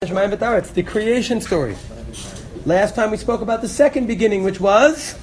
It's the creation story. Last time we spoke about the second beginning, which was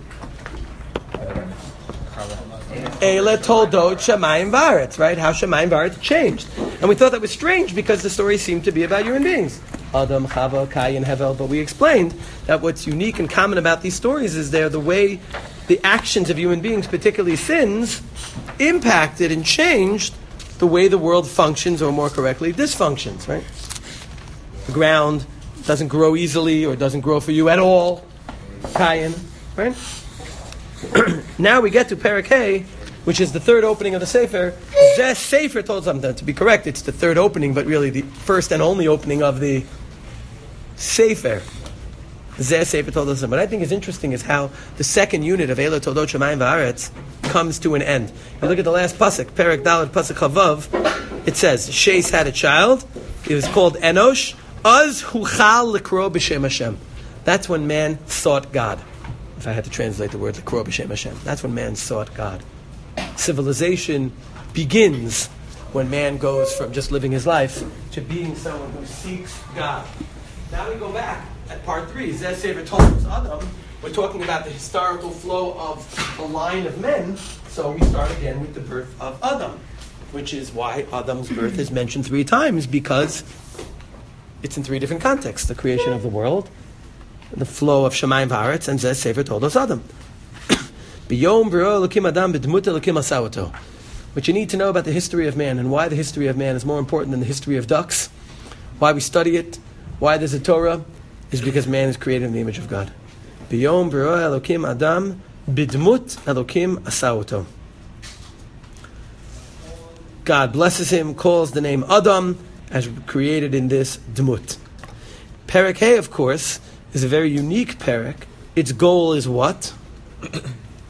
Eila Toldot Shamayim V'Aretz, right? How Shamayim V'Aretz changed. And we thought that was strange because the story seemed to be about human beings. Adam, Chava, Cain, Hevel. But we explained that what's unique and common about these stories is they're the way the actions of human beings, particularly sins, impacted and changed the way the world functions, or more correctly, dysfunctions, right? The ground doesn't grow easily or doesn't grow for you at all. Cain, right? Now we get to Perek Hey, which is the third opening of the Sefer. Zeh Sefer told something. To be correct, it's the third opening, but really the first and only opening of the Sefer. Zeh Sefer told us something. What I think is interesting is how the second unit of Eila Toldot Shamayim V'Aretz comes to an end. You look at the last pasuk, Perek Daled pasuk Chavav. It says, Sheis had a child. It was called Enosh. Az huchal likro b'shem Hashem. That's when man sought God. If I had to translate the word likro b'shem Hashem, that's when man sought God. Civilization begins when man goes from just living his life to being someone who seeks God. Now we go back at part 3. Zeh Sefer told us Adam. We're talking about the historical flow of a line of men. So we start again with the birth of Adam, which is why Adam's birth is mentioned 3 times, because it's in 3 different contexts: the creation of the world, the flow of Shamayim V'Aretz, and Zeh Sefer told us Adam. B'yom b'ro Elokim Adam b'dmut Elokim asawato. What you need to know about the history of man and why the history of man is more important than the history of ducks, why we study it, why there's a Torah, is because man is created in the image of God. B'yom b'ro Elokim Adam b'dmut Elokim asawato. God blesses him, calls the name Adam, as created in this Dmut. Perek Hey, of course, is a very unique Perek. Its goal is what? The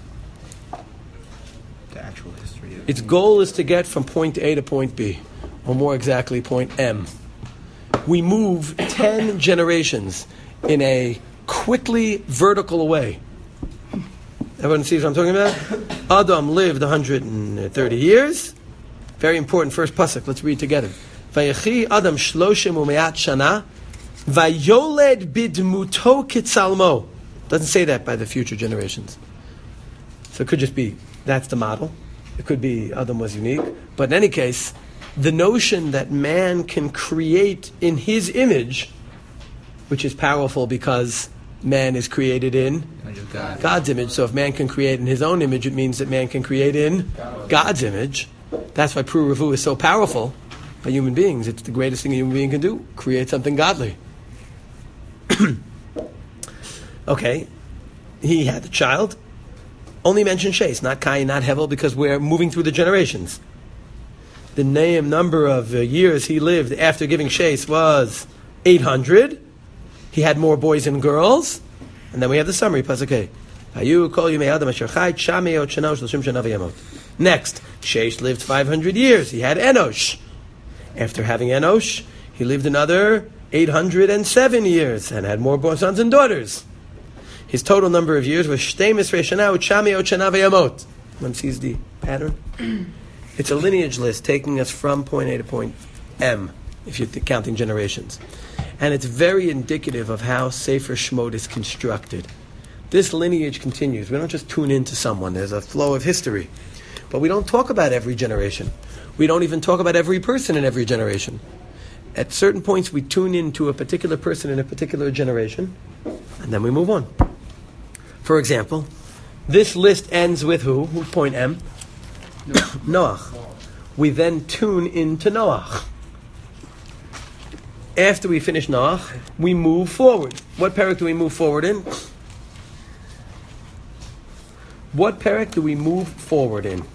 actual history of Its goal is to get from point A to point B, or more exactly, point M. We move 10 generations in a quickly vertical way. Everyone sees what I'm talking about? Adam lived 130 years. Very important first pasuk. Let's read together. Vayechi Adam 30 u'me'at shana, vayoled bidmuto kitzalmo. Doesn't say that by the future generations. So it could just be, that's the model. It could be Adam was unique. But in any case, the notion that man can create in his image, which is powerful because man is created in God's image. So if man can create in his own image, it means that man can create in God's image. That's why Pru Revu is so powerful by human beings. It's the greatest thing a human being can do, create something godly. Okay, he had a child. Only mention Sheis, not Cain, not Hevel, because we're moving through the generations. The number of years he lived after giving Sheis was 800. He had more boys and girls. And then we have the summary, Pasuk Hey. Next, Shesh lived 500 years. He had Enosh. After having Enosh, he lived another 807 years and had more sons and daughters. His total number of years was Shtemis Reshana Uchami Ochana V'Yamot. One sees the pattern. It's a lineage list taking us from point A to point M, if you're counting generations. And it's very indicative of how Sefer Shemot is constructed. This lineage continues. We don't just tune into someone. There's a flow of history. But we don't talk about every generation. We don't even talk about every person in every generation. At certain points, we tune into a particular person in a particular generation, and then we move on. For example, this list ends with who? Who's point M? Noach. We then tune into Noach. After we finish Noach, we move forward. What perek do we move forward in? What perek do we move forward in?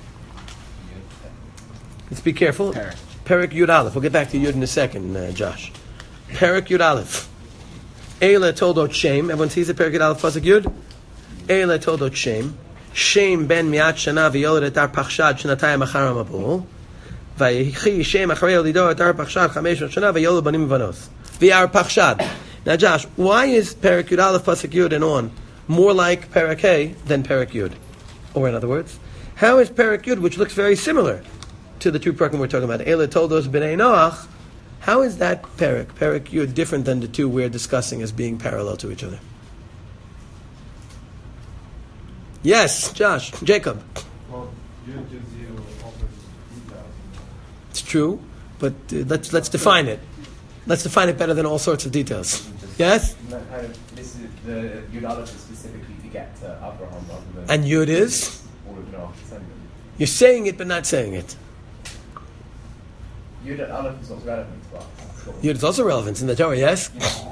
Let's be careful. Perek Yud Aleph. We'll get back to Yud in a second, Josh. Perek Yud Aleph. Eila Toldot Shem. Everyone sees it? Perek Yud Aleph pasuk Yud. Eila Toldot Shem. Shem ben mi'at shana v'yoled et Arpachshad shnatayim achar Mabul. Vayechi Shem acharei yolido et Arpachshad 500 shana v'yoled banim v'banos. V'Arpachshad. Now, Josh, why is Perek Yud Aleph pasuk Yud and on more like Perek Hey than Perek Yud? Or in other words, how is Perek Yud, which looks very similar to the 2 parakim we're talking about, Eila told us b'nei Noach, How is that Perek Yud different than the two we're discussing as being parallel to each other? Yes, Josh, Jacob. Well, Yud gives you all sorts of details. It's true, but let's define it. Let's define it better than all sorts of details. Yes? This is the Yud Aleph is specifically to get to Abraham rather than... And Yud is? All of Noah descendants. You're saying it but not saying it. Yud Aleph is what's relevant to us. Yud is also relevant in the Torah, yes?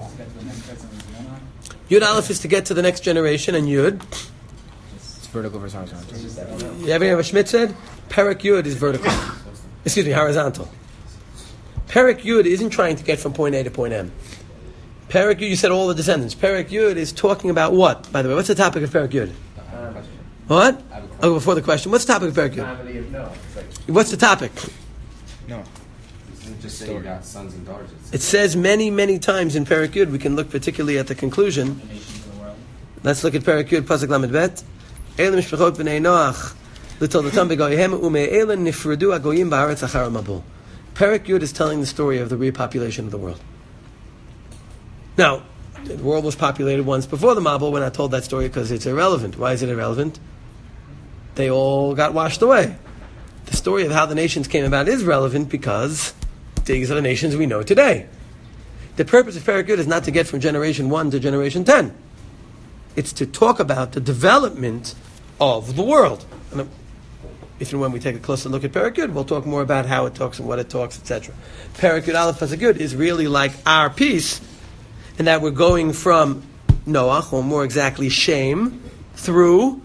Yud Aleph is to get to the next generation, and Yud? It's vertical versus horizontal. You ever hear what Schmidt said? Perek Yud is vertical. Excuse me, horizontal. Perek Yud isn't trying to get from point A to point M. Perek Yud, you said all the descendants. Perek Yud is talking about what? By the way, what's the topic of Perek Yud? What? Oh, before the question. What's the topic of Perek Yud? Family of Noah. What's the topic? No. It doesn't just say you got sons and daughters. It says many, many times in Perek Yud. We can look particularly at the conclusion. Let's look at Perek Yud, Pasuk Lamed Bet. Eile mishpachot b'nei Noach l'toldotam b'goyhem u'me'eile nifredu agoyim ba'aretz achar ha'mabul. Perek Yud is telling the story of the repopulation of the world. Now, the world was populated once before the Mabul. We're not told that story because it's irrelevant. Why is it irrelevant? They all got washed away. The story of how the nations came about is relevant because these are the nations we know today. The purpose of Perek Yud is not to get from generation 1 to generation 10. It's to talk about the development of the world. And if and when we take a closer look at Perek Yud, we'll talk more about how it talks and what it talks, etc. Perek Yud Aleph Pasuk Yud is really like our piece, in that we're going from Noach, or more exactly Shem, through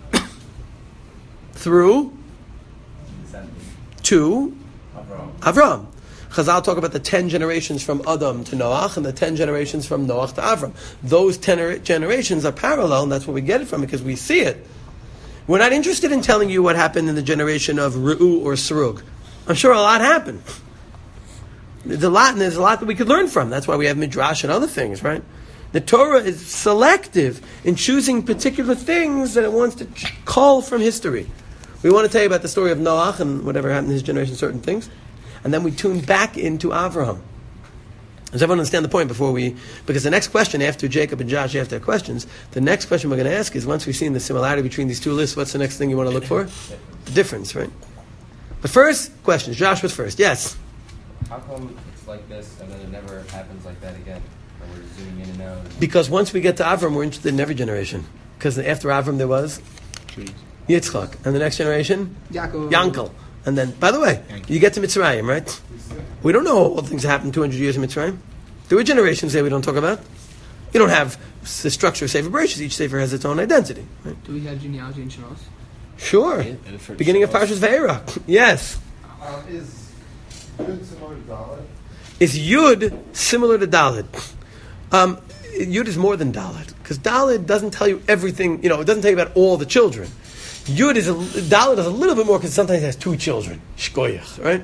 to Avram. Chazal talk about the 10 generations from Adam to Noach and the 10 generations from Noach to Avram. Those 10 generations are parallel, and that's where we get it from, because we see it. We're not interested in telling you what happened in the generation of Re'u or Serug. I'm sure a lot happened. There's a lot, and there's a lot that we could learn from. That's why we have Midrash and other things, right? The Torah is selective in choosing particular things that it wants to cull from history. We want to tell you about the story of Noach and whatever happened in his generation, certain things. And then we tune back into Avraham. Does everyone understand the point before we... Because the next question, after Jacob and Josh ask their questions, the next question we're going to ask is, once we've seen the similarity between these two lists, what's the next thing you want to look for? The difference, right? But first, questions. Josh was first. Yes? How come it's like this and then it never happens like that again? And we're zooming in and out. Because once we get to Avram, we're interested in every generation. Because after Avram there was Yitzchak. And the next generation? Yankel. And then, by the way, you get to Mitzrayim, right? We don't know all the things that happened 200 years in Mitzrayim. There were generations there we don't talk about. You don't have the structure of Sefer Bereshit. Each Sefer has its own identity. Right? Do we have genealogy in Shemos? Sure. Beginning of Parshas Vayera. Yes. Is Yud similar to Dalet? Is Yud similar to Dalet? Yud is more than Dalet. Because Dalet doesn't tell you everything, it doesn't tell you about all the children. Dalet is a little bit more because sometimes it has 2 children. Shkoyach, right?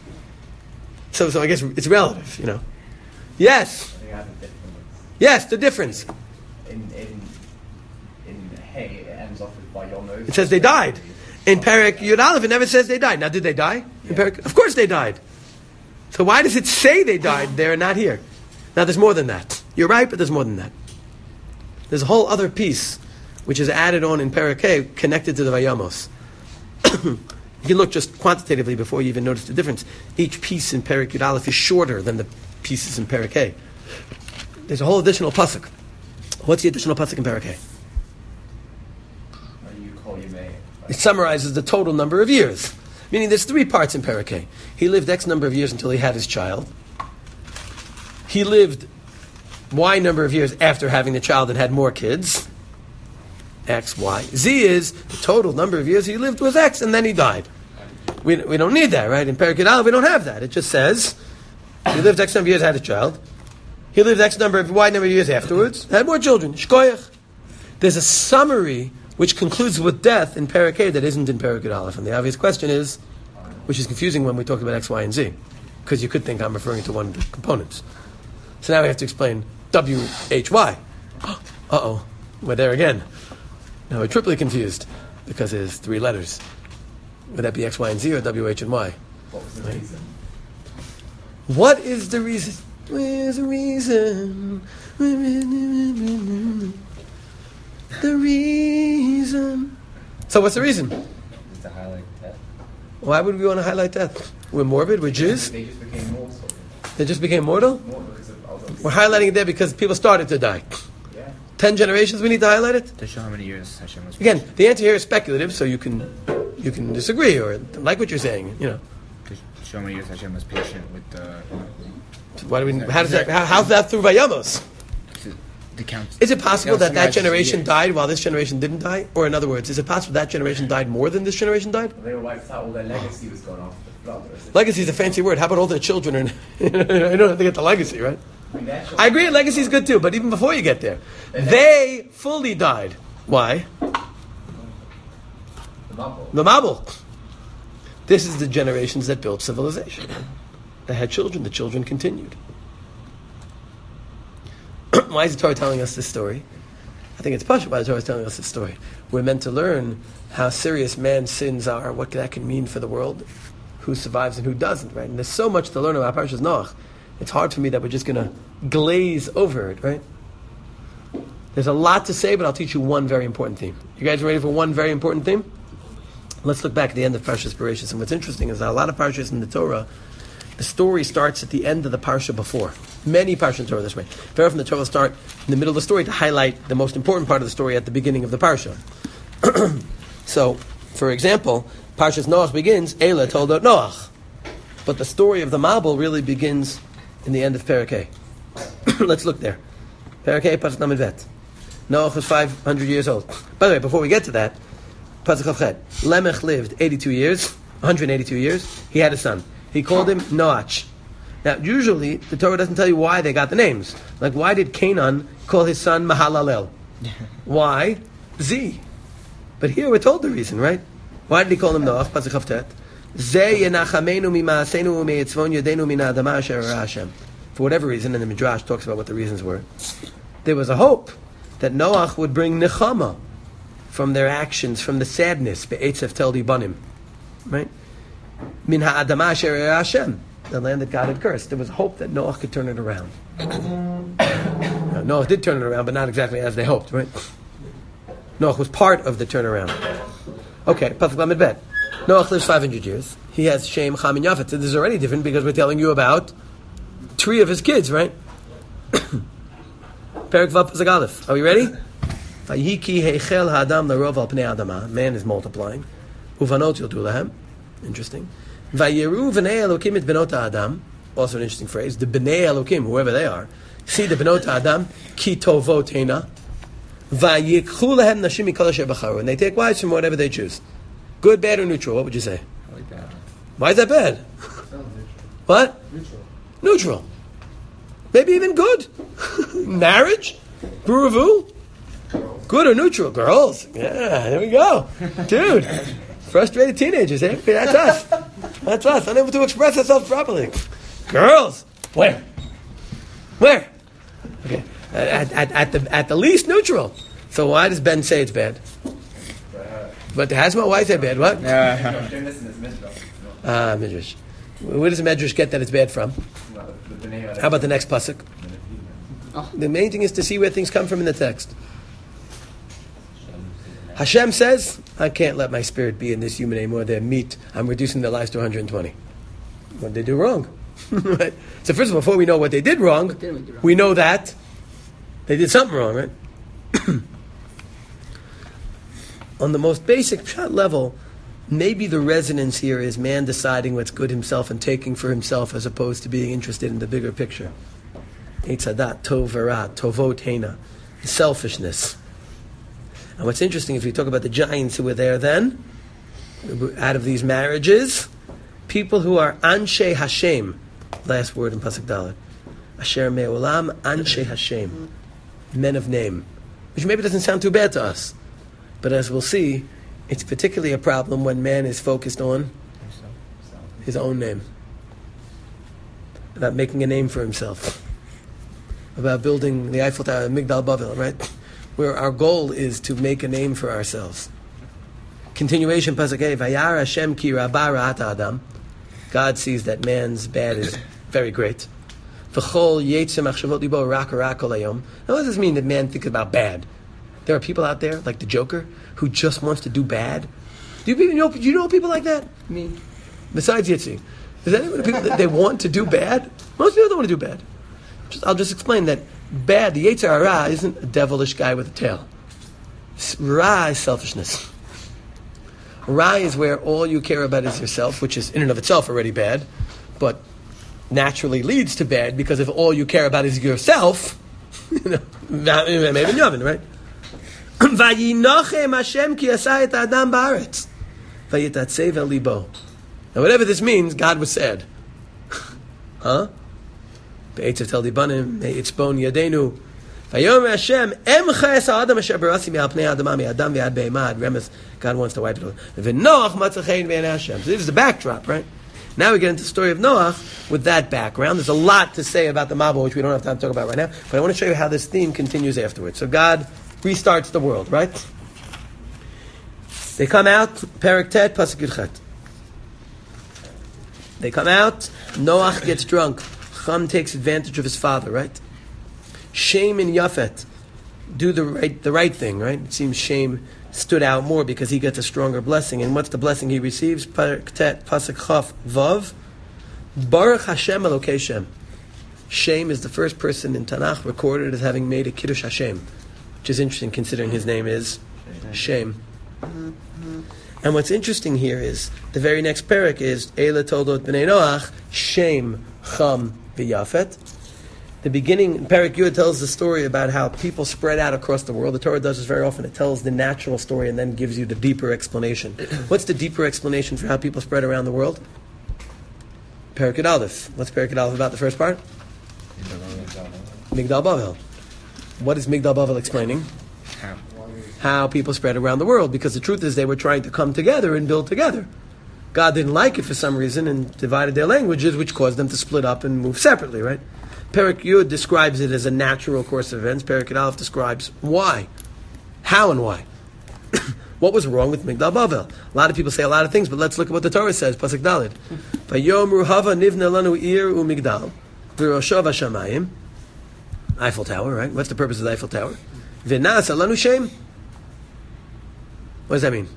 So I guess it's relative, Yes. I think I have a difference. Yes, the difference. In Hay, it ends off with Vayomer. It says they died. In Perek Yud Aleph, it never says they died. Now, did they die? In Perek? Of course they died. So why does it say they died there and not here? Now, there's more than that. You're right, but there's more than that. There's a whole other piece which is added on in Perek Hay connected to the Vayamos. You can look just quantitatively before you even notice the difference. Each piece in Perek Yud Aleph is shorter than the pieces in Perek Hay. There's a whole additional pasuk. What's the additional pasuk in Perek Hay? It summarizes the total number of years. Meaning there's 3 parts in Perek Hay. He lived X number of years until he had his child. He lived Y number of years after having the child and had more kids. X, Y. Z is the total number of years he lived was X, and then he died. We don't need that, right? In Perek Yud Aleph, we don't have that. It just says, he lived X number of years, had a child. He lived X number of Y number of years afterwards, had more children. Shkoyach. There's a summary which concludes with death in Perek Hay that isn't in Perek Yud Aleph. And the obvious question is, which is confusing when we talk about X, Y, and Z, because you could think I'm referring to one of the components. So now we have to explain W, H, Y. Uh-oh, we're there again. Now we're triply confused because there's 3 letters. Would that be X, Y, and Z or W, H, and Y? What was the reason? What is the reason? Where's the reason? The reason. So what's the reason? Just to highlight that. Why would we want to highlight that? We're morbid, we're Jews. They just became mortal. They just became mortal? Mortal because of all those. We're highlighting it there because people started to die. Yeah. 10 generations, we need to highlight it? To show how many years Hashem was. Again, the answer here is speculative, so you can disagree or like what you're saying, you know. To show how many years Hashem was patient with the. Why do we? How's that through Vayamos? The count. Is it possible Count that summarizes generation years. died while this generation didn't die? Or in other words, is it possible that generation died more than this generation died? They were wiped out. All their legacy was gone after the flood. Or is it- Legacy is a fancy word. How about all their children? I don't have to get the legacy, right? I mean, their children- I agree, legacy is good too, but even before you get there, they fully died. Why? The Mabul. The Mabul. This is the generations that built civilization. They had children, the children continued. Why is the Torah telling us this story? I think it's partial why the Torah is telling us this story. We're meant to learn how serious man's sins are, what that can mean for the world, who survives and who doesn't, right? And there's so much to learn about Parshas Noach. It's hard for me that we're just going to glaze over it, right? There's a lot to say, but I'll teach you one very important theme. You guys ready for one very important theme? Let's look back at the end of Parshas Bereshis. And what's interesting is that a lot of Parshas in the Torah, the story starts at the end of the Parsha before. Many Parshas in the Torah this way. Very often the Torah will start in the middle of the story to highlight the most important part of the story at the beginning of the Parsha. So, for example, Parshas Noach begins, Eila told Noach. But the story of the Mabul really begins in the end of Parakeh. Let's look there. Parakeh, Pasuk Lamed Bet. Noach was 500 years old. By the way, before we get to that, Pasuk Chavchet. Lemech lived 82 years, 182 years. He had a son. He called him Noach. Now, usually, the Torah doesn't tell you why they got the names. Like, why did Canaan call his son Mahalalel? Why? Z. But here we're told the reason, right? Why did he call him Noach? Pasuk Chavtet. Ze yenachamenu mima'asenu u'me'etzvon yodenu min ha'adama asher hara Hashem. For whatever reason, and the Midrash talks about what the reasons were, there was a hope that Noach would bring nechama from their actions, from the sadness, be'etzef tel dibanim, right? Min ha'adama asher hara Hashem, the land that God had cursed. There was hope that Noach could turn it around. Now, Noach did turn it around, but not exactly as they hoped, right? Noach was part of the turnaround. Okay, Pasuk Lamed Bet. Noach lives 500 years. He has Shem, Cham, and Yafet. So this is already different because we're telling you about three of his kids, right? Perek Vav Pasuk Aleph. Are we ready? Vayiki heichel ha'adam larov al pnei adama. Man is multiplying. Uvanot yildu lahem. Interesting. Vayeru v'nei Elokim et benot ha'adam. Also an interesting phrase. The b'nei Elokim, whoever they are, see the benot ha'adam ki tovot hena. Vayikchu lahem nashim mikol asher bacharu. And they take wives from whatever they choose. Good, bad, or neutral? What would you say? I like that. Why is that bad? What? Neutral. Maybe even good. Marriage? Buruvu? Good or neutral? Girls. Yeah, there we go. Dude. Frustrated teenagers, eh? That's us. That's us. Unable to express ourselves properly. Girls. Where? Okay. At the least neutral. So why does Ben say it's bad? But Hasma, why is that bad? What? Midrash. Where does the Midrash get that it's bad from? How about the next pasuk? The main thing is to see where things come from in the text. Hashem says, I can't let my spirit be in this human anymore. They're meat. I'm reducing their lives to 120. What did they do wrong? Right? So first of all, before we know what they did wrong, we know that they did something wrong, right? On the most basic pshat level, maybe the resonance here is man deciding what's good himself and taking for himself as opposed to being interested in the bigger picture. Eitzadat, tov v'ra, tovot hena, selfishness. And what's interesting, if we talk about the giants who were there then, out of these marriages, people who are anshe Hashem, last word in Pasuk Dalet, asher me'olam anshe Hashem, men of name, which maybe doesn't sound too bad to us. But as we'll see, it's particularly a problem when man is focused on his own name, about making a name for himself, about building the Eiffel Tower, Migdal Bavel, right? Where our goal is to make a name for ourselves. Continuation, Pasuk Hey, Vayar Hashem ki rabba ra'at adam. God sees that man's bad is very great. V'chol yetzem achshavot libo rak kol hayom. Now, what does this mean that man thinks about bad? There are people out there, like the Joker, who just wants to do bad. Do you know people like that? Me. Besides Yitzi. Is there any people that they want to do bad? Most people don't want to do bad. I'll just explain that bad, the Yetzer Hara, isn't a devilish guy with a tail. Ra is selfishness. Ra is where all you care about is yourself, which is in and of itself already bad, but naturally leads to bad, because if all you care about is yourself, maybe Yavin, right? Vayinochem Hashem ki asah et Adam ba'aretz, vayitatzev el libo. Now, whatever this means, God was sad. Huh? Be'etzav tel libanim, me'itzbon yadenu. Vayomer Hashem, emcha es ha'adam asher barasi me'al pnei ha'adama me'adam ve'ad be'ema. Remes, God wants to wipe it away. V'noach matzah chein ve'en Hashem. So this is the backdrop, right? Now we get into the story of Noach with that background. There's a lot to say about the Mabul, which we don't have time to talk about right now, but I want to show you how this theme continues afterwards. So God restarts the world, right? They come out, Perek Tet, Pasuk Yud Chet. They come out, Noach gets drunk. Cham takes advantage of his father, right? Shem and Yafet do the right thing, right? It seems Shem stood out more because he gets a stronger blessing. And what's the blessing he receives? Perek Tet, Pasuk Chaf, Vav. Baruch Hashem Elokei Shem. Shem is the first person in Tanakh recorded as having made a Kiddush Hashem, which is interesting considering his name is Shem. And what's interesting here is the very next parak is Eila Toldot B'nei Noach, Shem, Cham, V'Yafet. The beginning, Parak Yud tells the story about how people spread out across the world. The Torah does this very often. It tells the natural story and then gives you the deeper explanation. What's the deeper explanation for how people spread around the world? Parak Yud Aleph. What's Parak Yud Aleph about the first part? Migdal Bavel. What is Migdal Bavel explaining? How people spread around the world, because the truth is they were trying to come together and build together. God didn't like it for some reason and divided their languages, which caused them to split up and move separately, right? Perek Yud describes it as a natural course of events. Perek Yud Aleph describes why. How and why. What was wrong with Migdal Bavel? A lot of people say a lot of things, but let's look at what the Torah says. Pasuk Daled. Vayomru hava nivna lanu ir u'migdal v'roshav hashamayim. Eiffel Tower, right? What's the purpose of the Eiffel Tower? V'nasa lanu shem. What does that mean?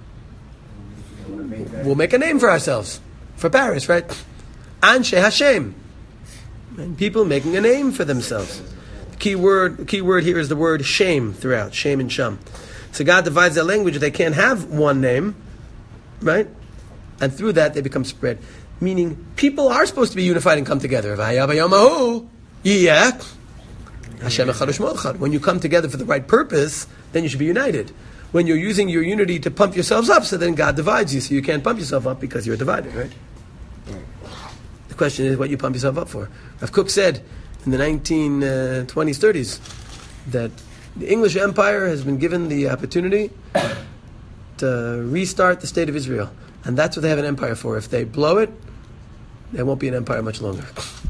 We'll make a name for ourselves. For Paris, right? Anshe Hashem. And people making a name for themselves. The key word here is the word shame throughout. Shame and sham. So God divides their language. They can't have one name, right? And through that they become spread. Meaning people are supposed to be unified and come together. When you come together for the right purpose, then you should be united. When you're using your unity to pump yourselves up, so then God divides you, so you can't pump yourself up because you're divided, right? The question is what you pump yourself up for. Rav Kook said in the 1920s, 30s, that the English Empire has been given the opportunity to restart the state of Israel. And that's what they have an empire for. If they blow it, there won't be an empire much longer.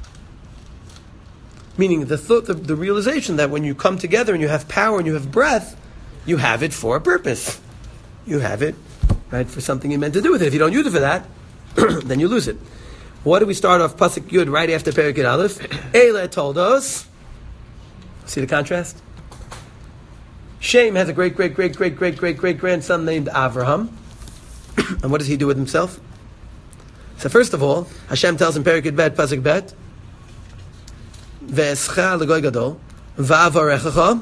Meaning the realization that when you come together and you have power and you have breath, you have it for a purpose. You have it, right, for something you meant to do with it. If you don't use it for that, then you lose it. What do we start off Pasuk Yud right after Perek Yud Aleph? Eila told us. See the contrast? Shem has a great grandson named Avraham. And what does he do with himself? So first of all, Hashem tells him Perek Yud Bet, Pasuk Bet, Ve'escha l'goy gadol, va'avarechacha,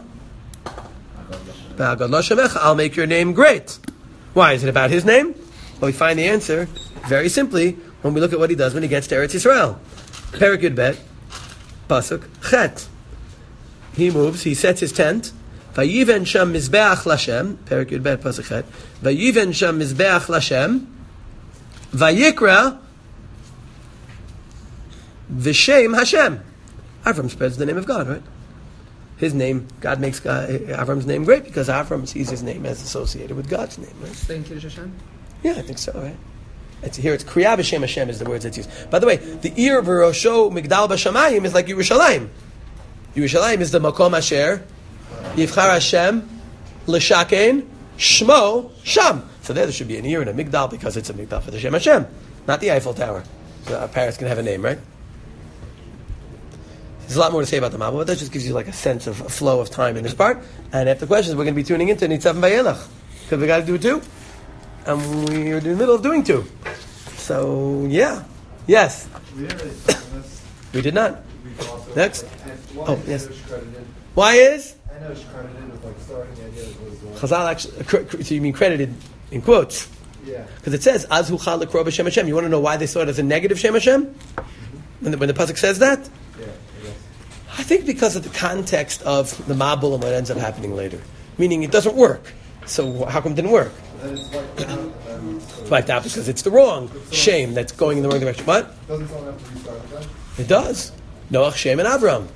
I'll make your name great. Why? Is it about his name? Well, we find the answer very simply when we look at what he does when he gets to Eretz Yisrael. Perek Yud Bet, Pasuk Chet. He moves, he sets his tent. Vayiven sham mizbeach lashem. Perek Yud Bet, Pasuk Chet. Vayiven sham mizbeach lashem. Vayikra v'shem Hashem. Avram spreads the name of God, right? His name, God makes Avram's name great because Avram sees his name as associated with God's name. Right? Staying Kiddush Hashem? Yeah, I think so, right? Here it's Kriya B'Shem Hashem is the words that's used. By the way, the Ir V'Rosho Migdal B'Shamayim is like Yerushalayim. Yerushalayim is the Makom Asher Yivchar Hashem L'Shakein Shmo Sham. So there should be an Ir and a Migdal because it's a Migdal for the Shem Hashem, not the Eiffel Tower. So Paris can have a name, right? There's a lot more to say about the Mabul, but that just gives you like a sense of a flow of time in this part. And after questions, we're going to be tuning into Nitzavim Vayelach, because we got to do 2, and we're in the middle of doing 2. So yeah, yes. We didn't really start on this. We did not. We've also, Next. And Oh, yes. credited. Why is I know it's credited with like starting the idea that was Chazal actually? So you mean credited in quotes? yeah. Because it says Az hu chal lekro b'shem Hashem. You want to know why they saw it as a negative Shem Hashem? When the pasuk says that? Yeah, I guess. I think because of the context of the Mabul and what ends up happening later. Meaning it doesn't work. So how come it didn't work? And it's wiped out, and then It's wiped out because it's the wrong Shem that's going in the wrong direction. What? doesn't someone have to restart it then? It does. Noach, Shem, and Avram.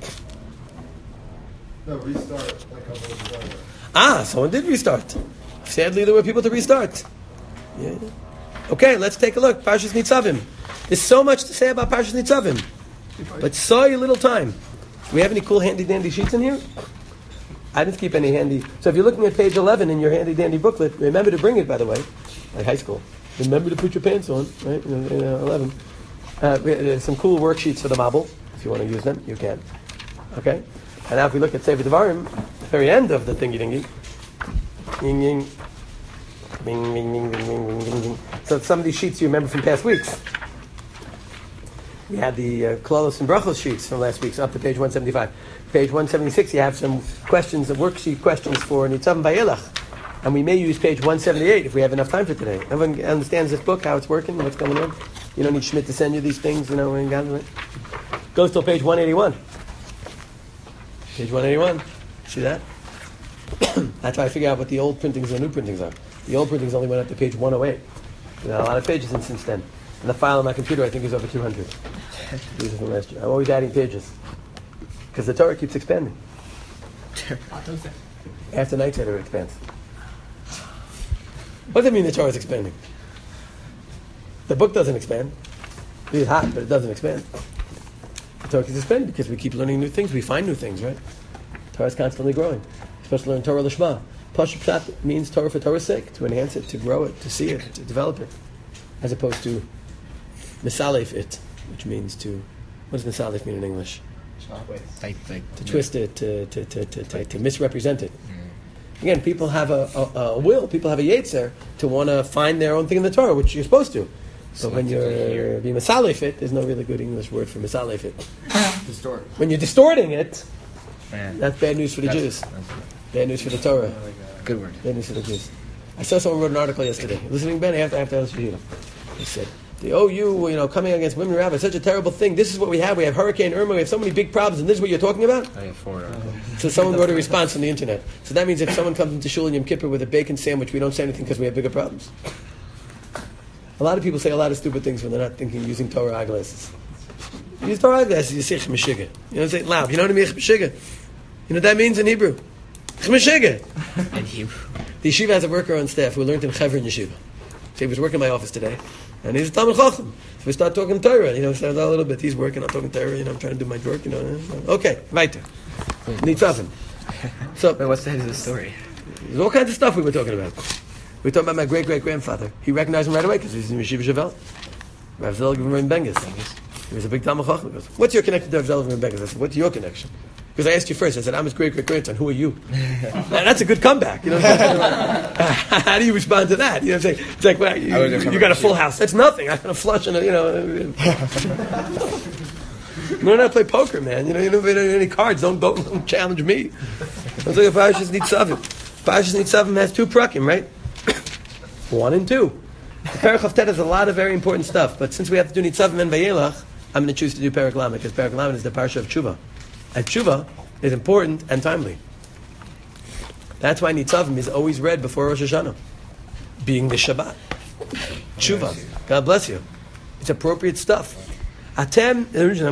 No, restart like I was going. Someone did restart. Sadly, there were people to restart. Yeah. Okay, let's take a look. Parshas Nitzavim. There's so much to say about Parshas Nitzavim, but so little time. Do we have any cool handy dandy sheets in here? I didn't keep any handy. So if you're looking at page 11 in your handy dandy booklet, remember to bring it, by the way, like high school. Remember to put your pants on, right? 11. There's some cool worksheets for the Mabul. If you want to use them, you can. Okay? And now if we look at Sefer Devarim, the very end of the thingy-dingy, ying, ying, bing, bing, bing, bing, bing, bing, bing, bing. So some of these sheets you remember from past weeks. We had the Klolos and Brachos sheets from last week, so up to page 175. Page 176, you have some questions, the worksheet questions for Nitzavim Vayelach. And we may use page 178 if we have enough time for today. Everyone understands this book, how it's working, what's going on? You don't need Schmidt to send you these things, when you got it. Goes till page 181. Page 181. See that? That's how I figure out what the old printings and the new printings are. The old printings only went up to page 108. There are a lot of pages in since then. And the file on my computer, I think, is over 200. These are from last year. I'm always adding pages. Because the Torah keeps expanding. After Night Seder, it expands. What does it mean the Torah is expanding? The book doesn't expand. It's hot, but it doesn't expand. The Torah keeps expanding because we keep learning new things. We find new things, right? Torah is constantly growing. You're supposed to learn Torah Lishma. Pashut Pshat means Torah for Torah's sake, to enhance it, to grow it, to see it, to develop it. As opposed to Misalef it, which means to... What does Misalef mean in English? To twist it, to misrepresent it. Again, people have a will, people have a yetzer to want to find their own thing in the Torah, which you're supposed to. But when you're being misalef it, there's no really good English word for misalef it. Distort. When you're distorting it, Man, that's bad news for the Jews. Bad news for the Torah. good word. Bad news for the Jews. I saw someone wrote an article yesterday. Listening, Ben, after LSU. They said, the OU, coming against women rabbis, such a terrible thing. This is what we have. We have Hurricane Irma. We have so many big problems, and this is what you're talking about? I have 4. So someone wrote a response on the internet. So that means if someone comes into Shul in Yom Kippur with a bacon sandwich, we don't say anything because we have bigger problems. A lot of people say a lot of stupid things when they're not thinking using Torah eyeglasses. Use Torah eyeglasses, you say Chmeshiga. You don't say it loud. You know what I mean? Chmeshiga. You know what that means in Hebrew? Chmeshiga. In Hebrew. The yeshiva has a worker on staff who learned in Chevron Yeshiva. So he was working in my office today. And he's a Talmud Chacham. So we start talking Torah, start out a little bit. He's working, I'm talking Torah, I'm trying to do my work, Okay, weiter. Nitzavim. So, Wait, what's the head of the story? there's all kinds of stuff we were talking about. We were talking about my great-great-grandfather. He recognized him right away because he's in Yeshiva Shavel. Rav Zelig ben Benges. He was a big Talmud Chacham. He goes, what's your connection to Rav Zelig ben Benges? I said, what's your connection? Because I asked you first. I said, I'm his great-great-grandson. Who are you? That's a good comeback. How do you respond to that? You know what I'm saying? It's like, well, you got a full house. That's nothing. I'm going to flush in Learn how to play poker, man. You don't have any cards. Don't challenge me. Let's look at Parashas Nitzavim. Parashas Nitzavim has 2 prakim, right? 1 and 2. The Perek Chavtet has a lot of very important stuff, but since we have to do Nitzavim and Vayelach, I'm going to choose to do Perek Lamed, because Perek Lamed is the Parsha of Tshuva. And Tshuva is important and timely. That's why Nitzavim is always read before Rosh Hashanah, being the Shabbat. Tshuva. God bless you. It's appropriate stuff. Atem,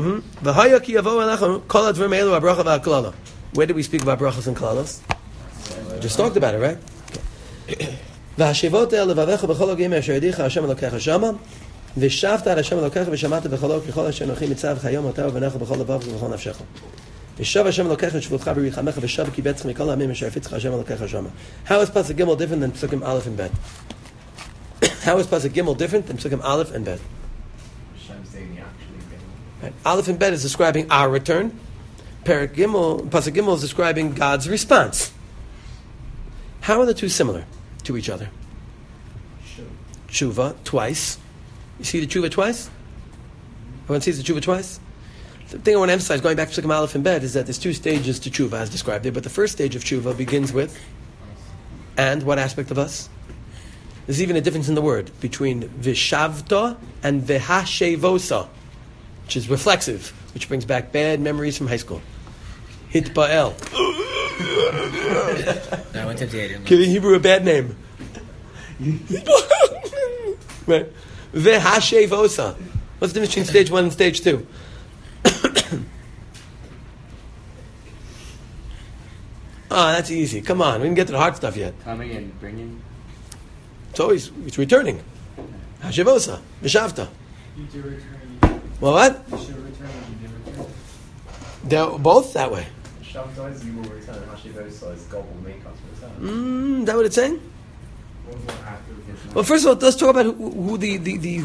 where did we speak about brachos and klalos? We just talked about it, right? והשבות אל לבביך בכל הגויים אשר ידיך השם אלוקיך שמה ושבת על השם אלוקיך ושמעת בקולו ככל אשר אנוכי מצווך היום אתה ובניך בכל לבבך ובכל נפשך ושב השם אלוקיך ושבותך בריחמך ושב קיבצך מכל העמים אשר הפיצך השם אלוקיך שמה. How is Pasuk Gimel different than Psukim Aleph and Bet? How is Pasuk Gimel different than Psukim Aleph and Bet? Hashem saying he actually Right. Aleph and Bet is describing our return, Pasuk Gimel is describing God's response. How are the two similar to each other? Tshuva, twice. You see the tshuva twice? Everyone sees the tshuva twice? The thing I want to emphasize, going back to Psukim Aleph and Bet, is that there's two stages to tshuva as described there, but the first stage of tshuva begins with, and what aspect of us? There's even a difference in the word between vishavta and vehashevosa, which is reflexive, which brings back bad memories from high school. Hitba'el. No, I went to date. Giving Hebrew a bad name. Right. Vehashevosa. What's the difference between stage 1 and stage 2? That's easy. Come on, we didn't get to the hard stuff yet. Coming and bringing. It's returning. Hashevosa, Vishavta. You do return. Well, what? You should return and you did return. They're both that way. Shavta is you will return, Hashivosa is God will make us return. Is that what it's saying? What was one after the first one? Well, first of all, let's talk about who the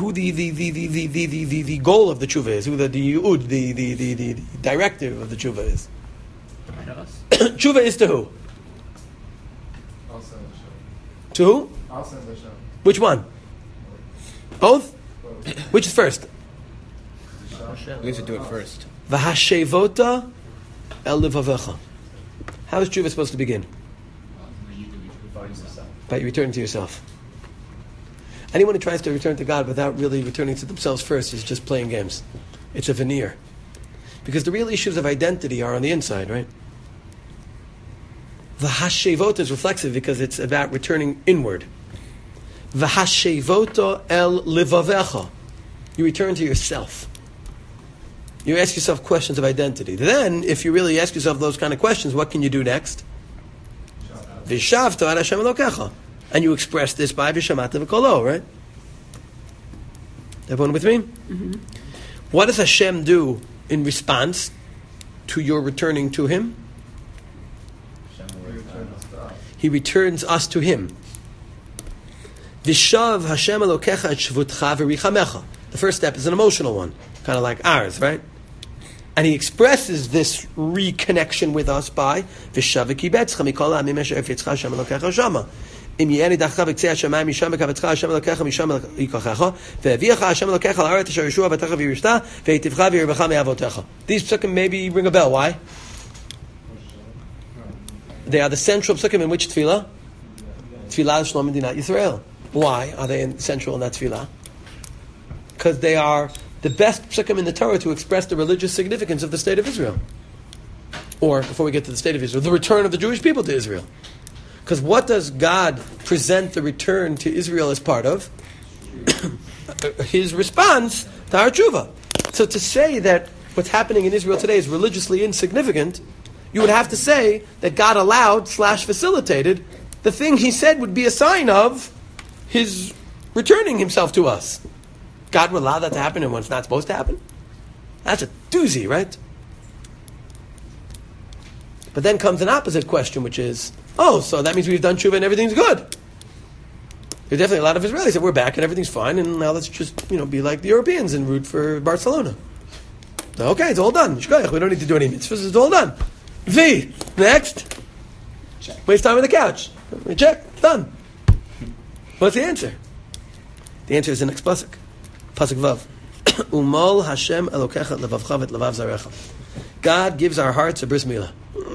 goal of the tshuva is, who the yud, the directive of the tshuva is. Tshuva is to who? I'll send the show. To who? I'll send the show. Which one? Both? Both. Which is first? We have to do it first. V'hashevota el livavecha. How is tshuva supposed to begin? Find yourself. By returning to yourself. Anyone who tries to return to God without really returning to themselves first is just playing games. It's a veneer. Because the real issues of identity are on the inside, right? V'hashevota is reflexive because it's about returning inward. V'hashevota el livavecha. You return to yourself. You ask yourself questions of identity. Then, if you really ask yourself those kind of questions, what can you do next? Vishavta ad Hashem Elokecha. And you express this by Vishamata v'kolo, right? Everyone with me? Mm-hmm. What does Hashem do in response to your returning to Him? He returns us to Him. Vishav Hashem Elokecha et shvutcha v'richamecha. The first step is an emotional one, kind of like ours, right? And He expresses this reconnection with us by Vishav v'kibetzcha mikol ha'amim asher efitzcha Hashem Elokecha shama. Im yeni dachcha v'ktzei hashamayim misham v'kavetzcha Hashem Elokecha misham yikachecha ve'aviacha Hashem Elokecha la'aretz asher yeshua v'techa v'yirishta ve'yitivcha v'yirbecha me'avotecha. These psukim maybe ring a bell. Why? They are the central psukim in which tefillah? Tefillah Shlom Medinat Yisrael. Why are they central in that tefillah? Because they are the best psukim in the Torah to express the religious significance of the state of Israel. Or, before we get to the state of Israel, the return of the Jewish people to Israel. Because what does God present the return to Israel as part of? His response to our tshuva. So to say that what's happening in Israel today is religiously insignificant, you would have to say that God allowed / facilitated the thing He said would be a sign of His returning Himself to us. God would allow that to happen and when it's not supposed to happen? That's a doozy, right? But then comes an opposite question, which is, so that means we've done tshuva and everything's good. There's definitely a lot of Israelis that we're back and everything's fine, and now let's just, be like the Europeans and root for Barcelona. So, okay, it's all done. We don't need to do any mitzvahs, it's all done. V, next. Check. Waste time on the couch. Check, done. What's the answer? The answer is the next pasuk. Pasuk Vav. Umol Hashem Elokecha levavcha vet levav zarecha. God gives our hearts a bris milah.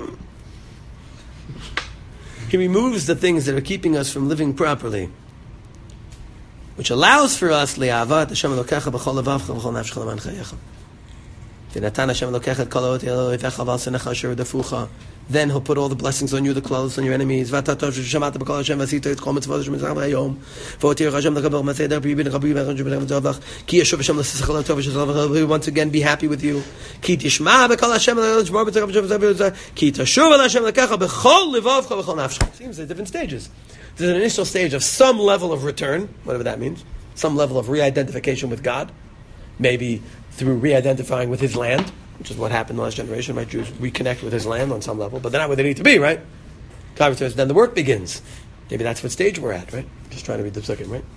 He removes the things that are keeping us from living properly, which allows for us li'avat Hashem Elokecha b'chol levavcha b'chol nafshecha l'man chayecha. V'natan Hashem Elokecha et kol ha'ot Elohecha v'al senecha asher dafucha. Then He'll put all the blessings on you, the clothes on your enemies. V'atatov shemata b'kol Hashem v'asita et kol mitzvot Hashem mitzvah v'ayom. V'otir Hashem l'kabel maseder b'yibin rabbi v'achon sheb'nei v'tzavach. Ki yeshuv Hashem l'sisachal l'tov v'shazal v'chol. Once again, be happy with you. Ki tishma b'kol Hashem l'shmor b'tzavach v'tzavach. Ki tashuv Hashem l'kecha b'chol livavcha b'chol nafshcha. Seems there's different stages. There's an initial stage of some level of return, whatever that means, some level of re-identification with God, maybe through re-identifying with His land, which is what happened in the last generation. Right? Jews reconnect with His land on some level, but they're not where they need to be, right? God returns, then the work begins. Maybe that's what stage we're at, right? Just trying to read the second, right?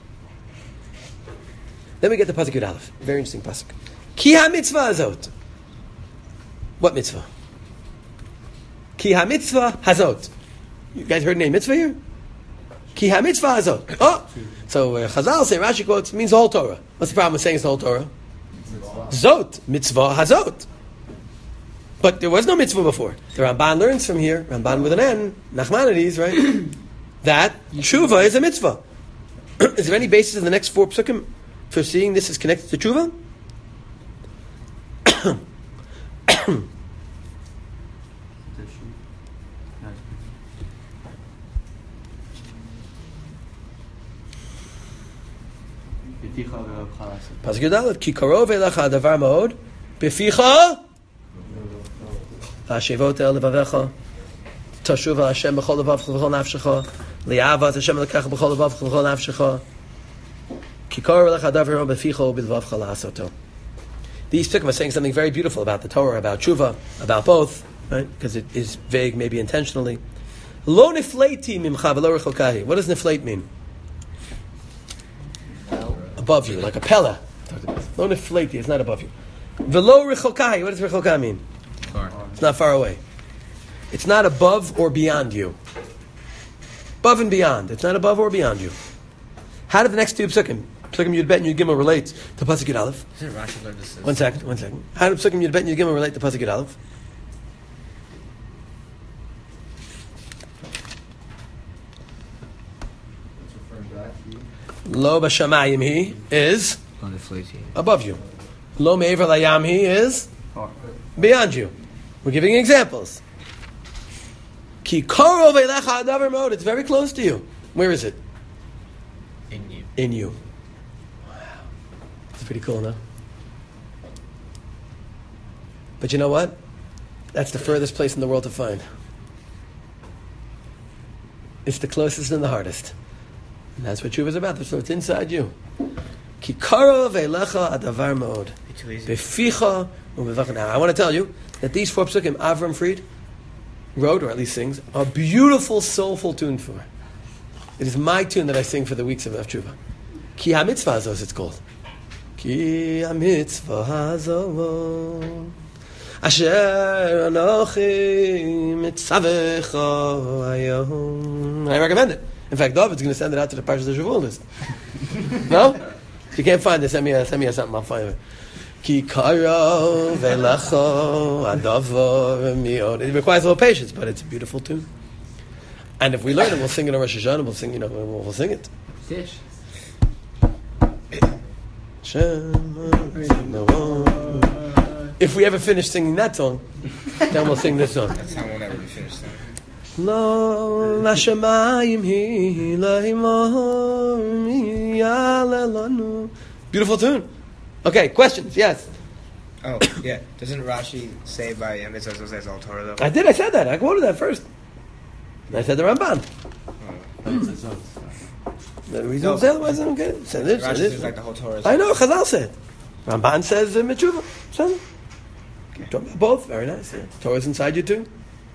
Then we get to Pasuk Yud Aleph. Very interesting Pasuk. Ki ha-mitzvah azot. What mitzvah? Ki ha-mitzvah hazot. You guys heard the name mitzvah here? Ki ha-mitzvah hazot. Oh! So Chazal say, Rashi quotes, means the whole Torah. What's the problem with saying it's the whole Torah? Zot. Mitzvah hazot. But there was no mitzvah before. The Ramban learns from here, Ramban with an N, Nachmanides, right? That tshuva is a mitzvah. Is there any basis in the next 4 psukim for seeing this is connected to tshuva? Pasuk Yud Ki karov elecha adavar ma'od beficha v'ashevot el levavecha tashuv Hashem b'chol levavcha v'chol nafshecha li'avat Hashem l'kach b'chol levavcha v'chol nafshecha ki karov elecha adavar ma'od beficha u'b'levavcha la'asoto. These psukim are saying something very beautiful about the Torah, about tshuva, about both, right? Because it is vague, maybe intentionally. Lo nifleiti mimcha v'lo rechokahi. What does niflate mean? Above you, like a pella. Lo nifleiti, it's not above you. V'lo rechokahi. What does rechokahi mean? Far. It's not far away. It's not above or beyond you. Above and beyond. It's not above or beyond you. How did the next 2 psukim, Psukim Yud Bet and Yud Gimel, relate to Pasuk Yud Aleph? Isn't Rashi learn this? One second. How did Psukim Yud Bet and Yud Gimel relate to Pasuk Yud Aleph? Lo b'shamayim he is above you. Lo me'ever layam he is beyond you. We're giving examples. Ki karov elecha adavar ma'od. It's very close to you. Where is it? In you. In you. Wow. It's pretty cool, no? But you know what? That's the furthest place in the world to find. It's the closest and the hardest. And that's what tshuva is about. So it's inside you. Ki karov elecha adavar ma'od. Beficha u'bevacha. Now, I want to tell you that these 4 psukim Avram Fried wrote, or at least sings, a beautiful, soulful tune for. It is my tune that I sing for the weeks of tshuva. Ki ha-mitzvah hazos, it's called. Ki ha-mitzvah hazos asher anochi mitzavecha hayom. I recommend it. In fact, David's going to send it out to the Parshas of Shavuot list. No? If you can't find it, send me something, I'll find it. Ki karov elecha adavar ma'od. It requires a little patience, but it's a beautiful tune. And if we learn it, we'll sing it on Rosh Hashanah. We'll sing, we'll sing it. If we ever finish singing that song, then we'll sing this song. That's how we'll never be finished. Lo lashamayim hi lahimor yalelanu. Beautiful tune. Okay, questions? Yes. Oh, yeah. Doesn't Rashi say by Mitzvah says all Torah though? I said that. I quoted that first. I said the Ramban. The reason say otherwise I don't get it. Say this, Rashi say this. says like the whole Torah. I know, Chazal said. Ramban says Mitzvah. So, Okay. both, very nice. Yeah. Torah's inside you too.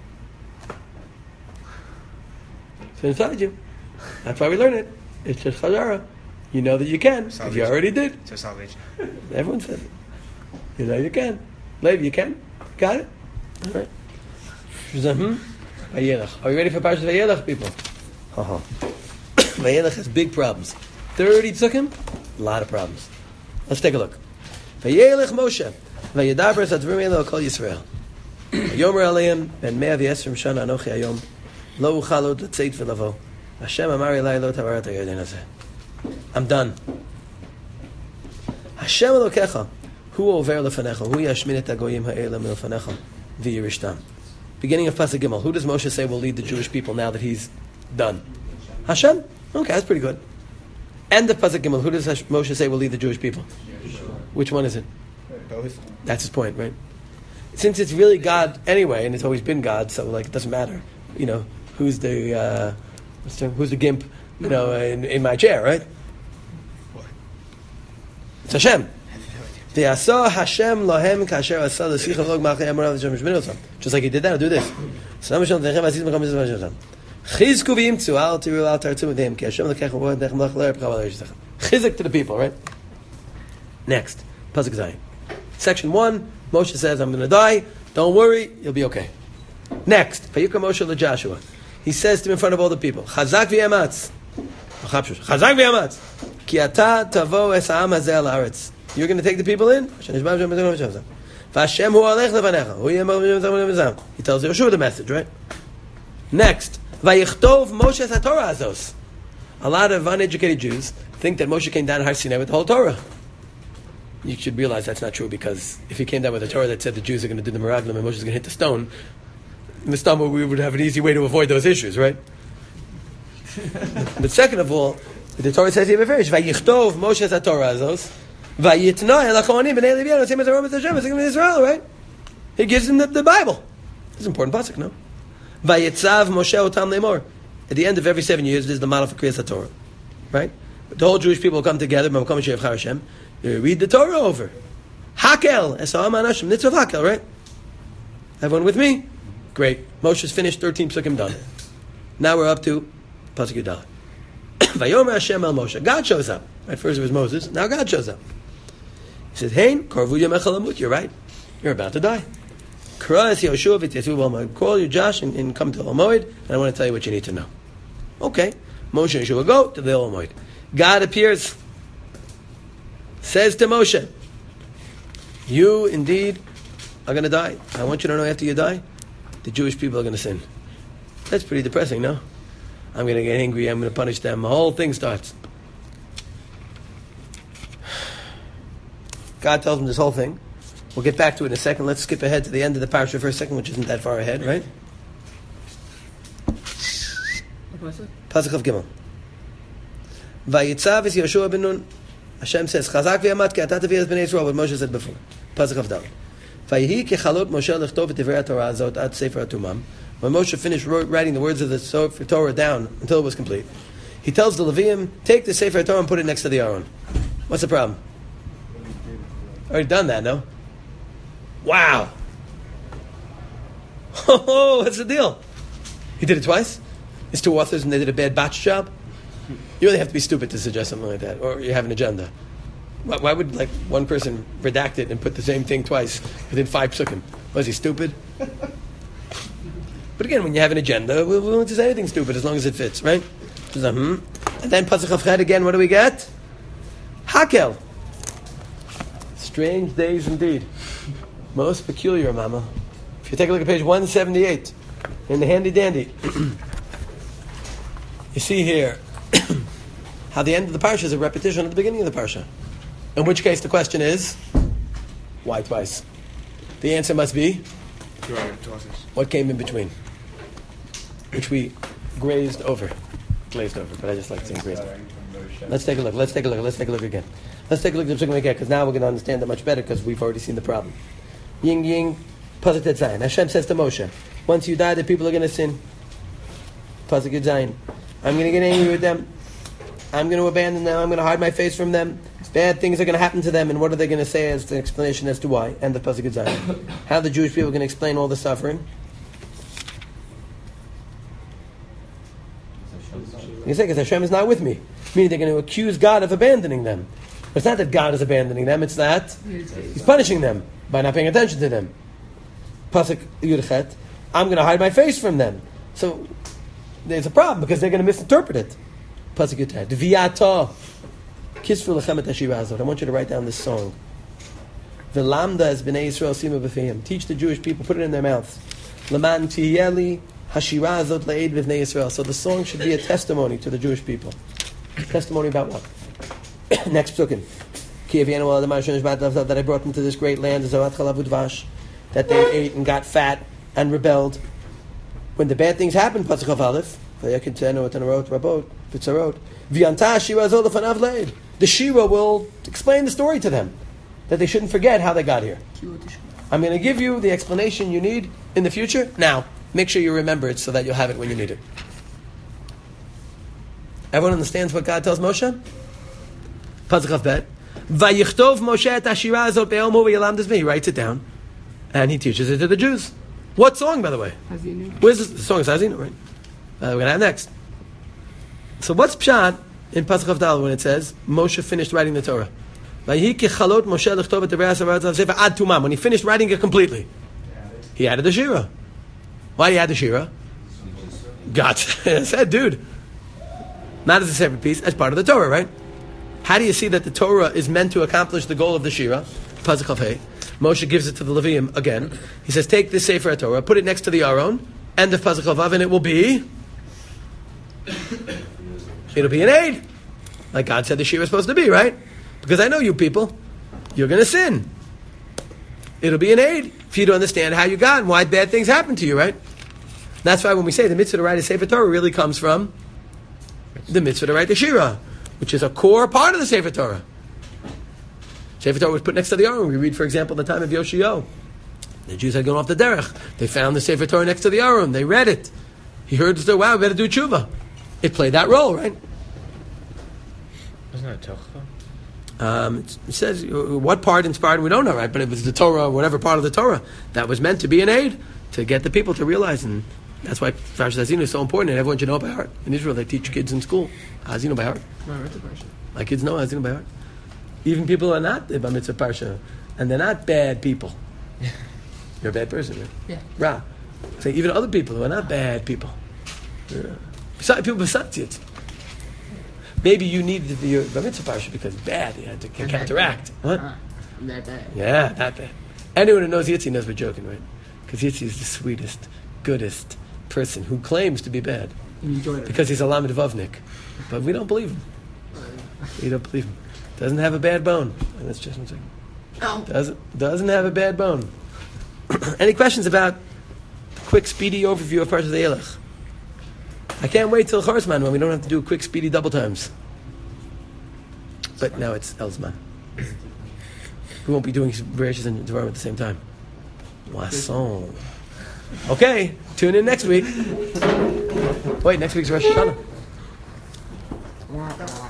It's inside you. That's why we learn it. It's just Chazara. You know that you can, because you already did. So salvation. Everyone says it. You know you can. Lev, you can. Got it? All right. Vayelech. Are you ready for Parashat Vayelech, people? Vayelech has big problems. 30 psukim, a lot of problems. Let's take a look. Vayelech Moshe. Vayedaber es advarim elu al kol Yisrael. Yomer aleim ben 110 shana anochi hayom lo ucha od letzeit v'lavo. Hashem amar elai lo tavar et hayarden hazeh. I'm done. Hashem Elokecha, hu over lefanecha, hu yashmin et hagoyim ha'elam lefanecha, v'yirishtam. Beginning of Pasuk Gimel. Who does Moshe say will lead the Jewish people now that he's done? Hashem? Okay, that's pretty good. End of Pasuk Gimel. Who does Moshe say will lead the Jewish people? Which one is it? Both. That's his point, right? Since it's really God anyway, and it's always been God, so like it doesn't matter. Who's the gimp? In my chair, right? It's Hashem. V'yasa Hashem lahem kasher asa l'sicha v'log ma'achei amarav l'shem mishminu otam. Just like he did that, I'll do this. Chizku v'yimtzu al tiru al tartu v'dem ki Hashem l'kech v'voed nechem l'ch l'er p'chav l'er shitachem. Chizuk to the people, right? Next, Pasuk Zayin. Section 1, Moshe says, I'm going to die. Don't worry, you'll be okay. Next, Vayikra Moshe LeJoshua. He says to him in front of all the people, Chazak v'yamatz. Chazak v'yamatz. Ki ata tavo es ha'am hazeh al haaretz. You're going to take the people in? V'Hashem hu alech levanecha. He tells Yeshua the message, right? Next, Vayichtov Moshe HaTorah azos. A lot of uneducated Jews think that Moshe came down Har Sinai with the whole Torah. You should realize that's not true, because if he came down with a Torah that said the Jews are going to do the Meraglim and Moshe is going to hit the stone, in the Stambul we would have an easy way to avoid those issues, right? But second of all, the Torah says here very Vayichtov Moshe HaTorah azos. Vayitna el haKohanim b'nei Levi, same as Aaron Hashem, same as Israel, right? He gives them the Bible. It's an important pasuk, no? Vayitzav Moshe otam le'mor. At the end of every 7 years, this is the model for Kriyas HaTorah, right? The whole Jewish people come together, they read the Torah over. Hakel, esa'am anashim, nitzvah hakel, right? Everyone with me? Great. Moshe's finished, 13 psukim done. Now we're up to pasuk Yudaleh. Vayomer Hashem el Moshe. God shows up. Right? First it was Moses. Now God shows up. He says, Hein, korvu yamecha lamut. You're right. You're about to die. Call you Josh and come to Olamoid, and I want to tell you what you need to know. Okay. Moshe and Yeshua go to the Olamoid. God appears, says to Moshe, you indeed are going to die. I want you to know after you die, the Jewish people are going to sin. That's pretty depressing, no? I'm going to get angry, I'm going to punish them. The whole thing starts. God tells him this whole thing. We'll get back to it in a second. Let's skip ahead to the end of the parasha for a second, which isn't that far ahead, right? Pasuk of Gimel. Vayitzav is Yeshua ben Nun. Hashem says, Chazak v'yamat ki ata tavi es b'nei Yisrael, what Moshe said before. Pasuk of Dalet. Vayihi kechalot Moshe lechtov et divrei Torah azot ad sefer hatumam. When Moshe finished writing the words of the Sefer Torah down until it was complete, he tells the Leviim, take the Sefer Torah and put it next to the Aron. What's the problem? Already done that, no? Wow. Oh, what's the deal? He did it twice? It's two authors and they did a bad batch job? You really have to be stupid to suggest something like that, or you have an agenda. Why would one person redact it and put the same thing twice within 5 psukim? Was he stupid? But again, when you have an agenda, we're willing to say anything stupid as long as it fits, right? And then Pasuk Chavchet again, what do we get? Hakel. Strange days indeed. Most peculiar, Mama. If you take a look at page 178 in the handy dandy, you see here how the end of the parsha is a repetition of the beginning of the parsha. In which case the question is, why twice? The answer must be, what came in between? Which we glazed over, but I just like saying grazed over. Let's take a look again. Let's take a look at the psukim again, because now we're going to understand it much better, because we've already seen the problem. Ying Ying, Pasuk Tet Zayin. Hashem says to Moshe, once you die, the people are going to sin. Pasuk Yud Zayin. I'm going to get angry with them. I'm going to abandon them. I'm going to hide my face from them. Bad things are going to happen to them, and what are they going to say as the explanation as to why? And the Pasuk Yud Zayin. How the Jewish people are going to explain all the suffering? You say, because Hashem is not with me. Meaning they're going to accuse God of abandoning them. But it's not that God is abandoning them, it's that He's punishing them by not paying attention to them. Pasuk Yud Chet, I'm going to hide my face from them. So there's a problem, because they're going to misinterpret it. Pasuk Yud Chet, V'yata Kisru Lechem et Hashira Azot. I want you to write down this song. V'lamda es b'nei Yisrael sima b'fehim. Teach the Jewish people, put it in their mouths. L'man tiyeli Hashira Azot le'ed b'nei Yisrael. So the song should be a testimony to the Jewish people. Testimony about what? Next psukim. That I brought them to this great land, that they ate and got fat and rebelled. When the bad things happened, Pasuk of Aleph, the Shira will explain the story to them, that they shouldn't forget how they got here. I'm going to give you the explanation you need in the future. Now, make sure you remember it so that you'll have it when you need it. Everyone understands what God tells Moshe? Pasuk of Bet. Vayichtov Moshe et Hashira azot be'el mo v'yalam dezmi. He writes it down, and he teaches it to the Jews. What song, by the way? Hazinu. Where's the song? Is Hazinu, right? We're going to have next. So what's Pshat in Pasuk of Dal when it says Moshe finished writing the Torah? Vayihi kechalot Moshe lechtov et divrei ha'sefer ad tumam. When he finished writing it completely, he added the Shira. Why do you add the Shira? Gotcha. I said, dude. Not as a separate piece, as part of the Torah, right? How do you see that the Torah is meant to accomplish the goal of the Shira? Pasuk of Hey. Moshe gives it to the Leviim again. He says, take this Sefer Torah, put it next to the Aron, end of Pasuk of Vav, and it will be... It'll be an aid. Like God said the Shira is supposed to be, right? Because I know you people. You're going to sin. It'll be an aid for you to understand how you got and why bad things happen to you, right? That's why when we say the mitzvah to write a Sefer Torah really comes from the mitzvah to write the Shira, which is a core part of the Sefer Torah. Sefer Torah was put next to the Aron. We read, for example, the time of Yoshio. The Jews had gone off the derech. They found the Sefer Torah next to the Aron. They read it. He heard the story, wow, we better do tshuva. It played that role, right? Wasn't that Tochva? It says what part inspired, we don't know, right? But it was the Torah, whatever part of the Torah that was meant to be an aid to get the people to realize, and that's why Parashat Hazinu is so important, and everyone should know by heart. In Israel, they teach kids in school Hazinu by heart. My kids know Hazinu by heart. Even people who are not Bar Mitzvah Parsha, and they're not bad people. You're a bad person, right? Yeah. Ra. So even other people who are not bad people. Yeah. Besides people besides it. Maybe you needed the Bar Mitzvah Parsha because bad, you had to counteract. What? That bad. Yeah, that bad. Anyone who knows Yitzi knows we're joking, right? Because Yitzi is the sweetest, goodest person who claims to be bad. Because he's a Lamed Vavnik. But we don't believe him. We don't believe him. Doesn't have a bad bone. And that's just one second. Doesn't have a bad bone. Any questions about the quick, speedy overview of Parashat Eilech? I can't wait till Chorzman when we don't have to do quick, speedy double times. But now it's Elzman. We won't be doing Bereshit and Devarim at the same time. Moisson. Okay, tune in next week. Wait, next week's Rosh Hashanah.